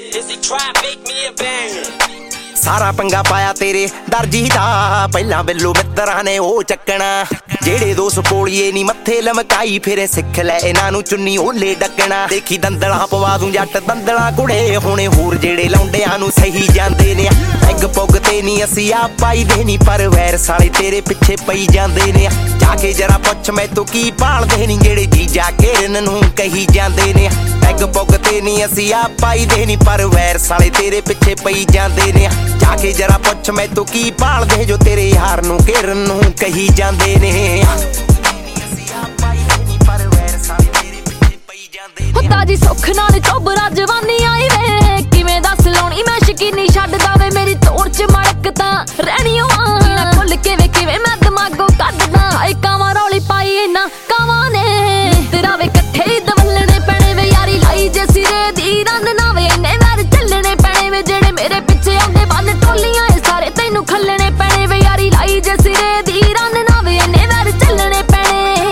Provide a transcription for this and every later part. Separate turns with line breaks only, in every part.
ਸਾਰਾ ਪੰਗਾ ਪਾਇਆ ਤੇਰੇ ਦਰਜੀ ਦਾ ਪਹਿਲਾਂ ਬਿੱਲੋ ਮਿੱਤਰਾਂ ਨੇ ਉਹ ਚੱਕਣਾ ਜਿਹੜੇ ਦੋਸ ਕੋਲੀਏ ਨੀ ਮੱਥੇ ਲਮਕਾਈ ਫਿਰ ਸਿੱਖ ਲੈ ਇਹਨਾਂ ਨੂੰ ਚੁੰਨੀ ਓਲੇ ਡੱਕਣਾ ਦੇਖੀ ਦੰਦਲਾਂ ਪਵਾ ਦੂੰ ਜੱਟ ਦੰਦਲਾਂ ਕੁੜੇ ਹੁਣੇ ਹੋਰ ਜਿਹੜੇ ਲੌਂਡਿਆਂ ਨੂੰ ਸਹੀ ਜਾਂਦੇ ਨੇ ਐਗ ਪੁੱਗ ਤੇ ਨੀ ਅਸੀਂ ਆ ਪਾਈ ਦੇ ਨੀ ਪਰ ਵੈਰ ਸਾਲੇ ਤੇਰੇ ਪਿੱਛੇ ਪਈ ਜਾਂਦੇ ਨੇ ਜਾ ਕੇ ਜਰਾ ਪੁੱਛ ਮੈਥੋਂ ਕੀ ਭਾਲਦੇ ਨੀ ਜਿਹੜੇ ਜੀਜਾ ਘੇਰਨ ਨੂੰ ਕਹੀ ਜਾਂਦੇ ਨੇ ਐਗ ਪੁੱਗ ਤੇ ਨੀ ਅਸੀਂ ਆ ਪਾਈ ਦੇ ਨੀ ਪਰ ਵੈਰ ਸਾਲੇ ਤੇਰੇ ਪਿੱਛੇ ਪਈ ਜਾਂਦੇ ਨੇ ਜਾ ਕੇ ਜਰਾ ਪੁੱਛ ਮੈਥੋਂ ਕੀ ਭਾਲਦੇ ਜੋ ਤੇਰੇ ਯਾਰ ਨੂੰ ਘੇਰਨ ਨੂੰ ਕਹੀ ਜਾਂਦੇ ਨੇ
ਹੁੰਦਾ ਜੀ ਸੁੱਖ ਨਾਲ ਚੋਬਰਾ ਜਵਾਨੀ ਆਈ ਵੇ ਕਿਵੇਂ ਦੱਸ ਲਾਉਣੀ ਮੈਂ ਸ਼ਕੀਨੀ ਛੱਡਦਾ ਵੇ ਮੇਰੀ ਤੋੜ ਚ ਮੜਕ ਤਾਂ ਰਹਿਣੀ ਓ ਆ ਖੁੱਲ ਕੇ ਵੇ ਕਿਵੇਂ ਮੈਂ ਦਿਮਾਗੋਂ ਕੱਢਦਾ ਆਏ ਕਾਵਾਂ ਰੌਲੀ ਪਾਈ ਇਹਨਾਂ ਕਾਵਾਂ ਨੇ ਤੇਰਾ ਵੇ ਇਕੱਠੇ ਹੀ ਦਵਲਣੇ ਪੈਣੇ ਵੇ ਯਾਰੀ ਲਾਈ ਜੇ ਸਿਰੇ ਦੀ ਰੰਨ ਨਾ ਵੇ ਇੰਨੇ ਵਾਰ ਚੱਲਣੇ ਪੈਣੇ ਵੇ ਜਿਹੜੇ ਮੇਰੇ ਪਿੱਛੇ ਆਉਂਦੇ ਬੰਨ ਟੋਲੀਆਂ ਇਹ ਸਾਰੇ ਤੈਨੂੰ ਖੱਲਣੇ ਪੈਣੇ ਵੇ ਯਾਰੀ ਲਾਈ ਜੇ ਸਿਰੇ ਦੀ ਰੰਨ ਨਾ ਵੇ ਇੰਨੇ ਵਾਰ ਚੱਲਣੇ ਪੈਣੇ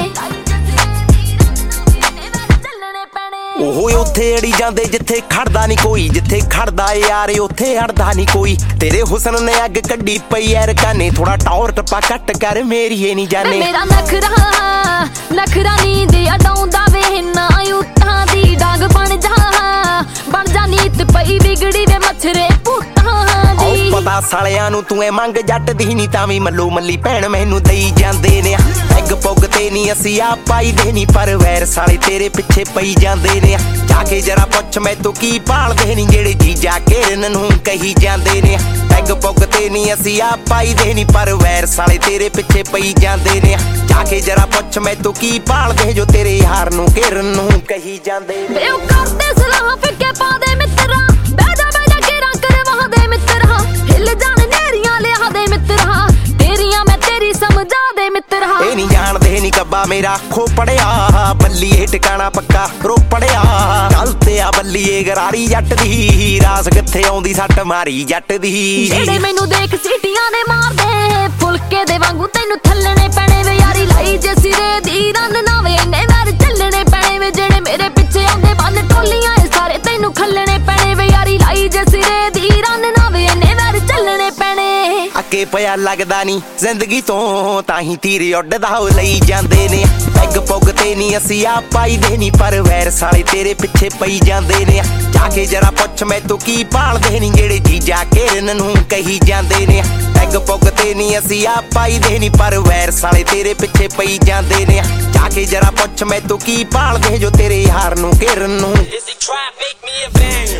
ਉਹ ਉੱਥੇ ਅੜੀ ਜਾਂਦੇ ਜਿੱਥੇ ਖੜਦਾ ਨੀ ਕੋਈ ਜਿੱਥੇ ਖੜਦਾ ਯਾਰ ਉੱਥੇ ਹੜਦਾ ਨੀ ਕੋਈ ਤੇਰੇ ਹੁਸਨ ਨੇ ਅੱਗ ਕੱਢੀ ਪਈ ਐ ਰਕਾਨੇ ਥੋੜਾ ਟੌਰ ਟੱਪਾ ਕੱਟ ਕਰ ਮੇਰੀ ਇਹ ਨੀ ਜਾਣੇ
ਮੇਰਾ ਨਖਰਾ ਨੀਂਦ ਅਡਾਉਂਦਾ ਵੇ ਨਾ ਉੱਠਾਂ ਦੀ ਡਾਂਗ ਬਣ ਜਾ ਨੀਤ ਪਈ ਵਿਗੜੀ ਵੇ ਮੱਛਰੇ ਪੁੱਤਾਂ ਦੀ
ਪਤਾ ਸਾਲਿਆਂ ਨੂੰ ਤੂੰ ਐ ਮੰਗ ਜੱਟ ਦੀ ਨੀ ਤਾਂ ਵੀ ਮੱਲੋ ਮੱਲੀ ਭੈਣ ਮੈਨੂੰ ਦਈ ਜਾਂਦੇ ਨੇ ਐਗ ਪੁੱਗ ਤੇ ਨੀ ਅਸੀਂ ਆ ਪਾਈ ਦੇ ਨੀ ਪਰ ਵੈਰ ਸਾਲੇ ਤੇਰੇ ਪਿੱਛੇ ਪਈ ਜਾਂਦੇ ਨੇ ਜਾ ਕੇ ਜਰਾ ਪੁੱਛ ਮੈਥੋਂ ਕੀ ਭਾਲਦੇ ਨੀ ਜਿਹੜੇ ਜੀਜਾ ਘੇਰਨ ਨੂੰ ਕਹੀ ਜਾਂਦੇ ਨੇ ਐਗ ਪੁੱਗ ਤੇ ਨੀ ਅਸੀਂ ਆ ਪਾਈ ਦੇ ਨੀ ਪਰ ਵੈਰ ਸਾਲੇ ਤੇਰੇ ਪਿੱਛੇ ਪਈ ਜਾਂਦੇ ਨੇ ਜਾ ਕੇ ਜਰਾ ਪੁੱਛ ਮੈਥੋਂ ਕੀ ਭਾਲਦੇ ਜੋ ਤੇਰੇ ਯਾਰ ਨੂੰ ਘੇਰਨ ਨੂੰ ਕਹੀ ਜਾਂਦੇ ਨੇ
ਉਹ ਕਰਦੇ ਸਲਾਹ ਫਿੱਕੇ ਪਾ ਦੇ ਮਿੱਤਰਾ ਬਹਿ ਜਾ ਘੇਰਾ ਕਰਵਾ ਦੇ ਮਿੱਤਰਾ ਹਿੱਲ ਜਾਣ ਨੇਰੀਆਂ ਲਿਆ ਦੇ ਮਿੱਤਰਾ ਤੇਰੀਆਂ ਮੈਂ ਤੇਰੀ ਸਮਝਾ ਦੇ ਮਿੱਤਰਾ
ਇਹ ਨੀ ਜਾਣਦੇ ਨੀ ਕੱਬਾ ਮੇਰਾ ਖੋ ਪੜਿਆ ਬੱਲੀਏ ਟਿਕਾਣਾ ਪੱਕਾ ਰੋ ਪੜਿਆ ਚੱਲ ਤੇ ਆ ਬੱਲੀਏ ਗਰਾਰੀ ਜੱਟ ਦੀ ਰਾਸ ਕਿੱਥੇ ਆਉਂਦੀ ਸੱਟ ਮਾਰੀ ਜੱਟ ਦੀ
ਜਿਹੜੇ ਮੈਨੂੰ ਦੇਖ ਸੀਟੀਆਂ ਨੇ ਮਾਰਦੇ ਫੁਲਕੇ ਦੇ ਵਾਂਗੂ ਤੈਨੂੰ ਥੱਲਣੇ ਪੈਣੇ ਵੇ ਯਾਰੀ ਲਾਈ ਜੇ ਸਿਰੇ ਦੀ ਰੰਨ ਨਾ ਵੇ ਇੰਨੇ ਵਾਰ ਚੱਲਣੇ ਪੈਣੇ ਵੇ ਜਿਹੜੇ ਮੇਰੇ ਪਿੱਛੇ ਆਉਂਦੇ ਬੰਨ ਟੋਲੀਆਂ ਇਹ ਸਾਰੇ ਤੈਨੂੰ ਖੱਲਣੇ ਪੈਣੇ ਵੇ ਯਾਰੀ ਲਾਈ ਜੇ ਸਿਰੇ ਦੀ ਰੰਨ ਨਾ ਵੇ ਇੰਨੇ ਵਾਰ ਚੱਲਣੇ ਪੈਣੇ
ਅੱਕੇ ਪਿਆ ਲੱਗਦਾ ਨੀ ਜ਼ਿੰਦਗੀ ਤੋਂ ਤਾਂ ਹੀ ਤੀਰ ਉੱਡਦਾ ਹੋ ਲਈ ਜਾਂਦੇ ਨੇ ਐਗ ਪੁੱਗ ਤੇ ਨੀ ਅਸੀਂ ਆ ਪਾਈ ਦੇ ਨੀ ਪਰ ਵੈਰ ਸਾਲੇ ਤੇਰੇ ਪਿੱਛੇ ਪਈ ਜਾਂਦੇ ਨੇ ਜਾ ਕੇ ਜਰਾ ਪੁੱਛ ਮੈਥੋਂ ਕੀ ਭਾਲਦੇ ਨੀ ਜਿਹੜੇ ਜੀਜਾ ਘੇਰਨ ਨੂੰ ਕਹੀ ਜਾਂਦੇ ਨੇ ਐਗ ਪੁੱਗ ਤੇ ਨੀ ਅਸੀਂ ਆ ਪਾਈ ਦੇ ਨੀ ਪਰ ਵੈਰ ਸਾਲੇ ਤੇਰੇ ਪਿੱਛੇ ਪਈ ਜਾਂਦੇ ਨੇ ਜਾ ਕੇ ਜਰਾ ਪੁੱਛ ਮੈਥੋਂ ਕੀ ਭਾਲਦੇ ਜੋ ਤੇਰੇ ਯਾਰ ਨੂੰ ਘੇਰਨ ਨੂੰ